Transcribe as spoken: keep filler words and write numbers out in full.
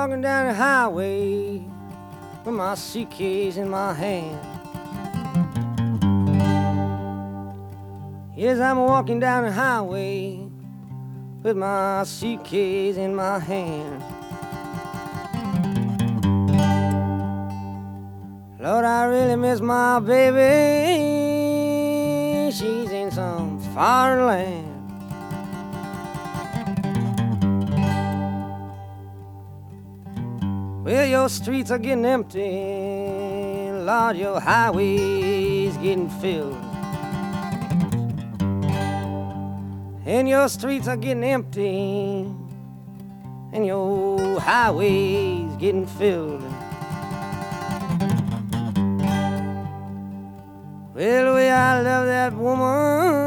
walking down the highway with my suitcase in my hand. Yes, I'm walking down the highway with my suitcase in my hand. Lord, I really miss my baby. She's in some foreign land. Well, your streets are getting empty. Lord, your highway's getting filled. And your streets are getting empty. And your highway's getting filled. Well, the way I love that woman,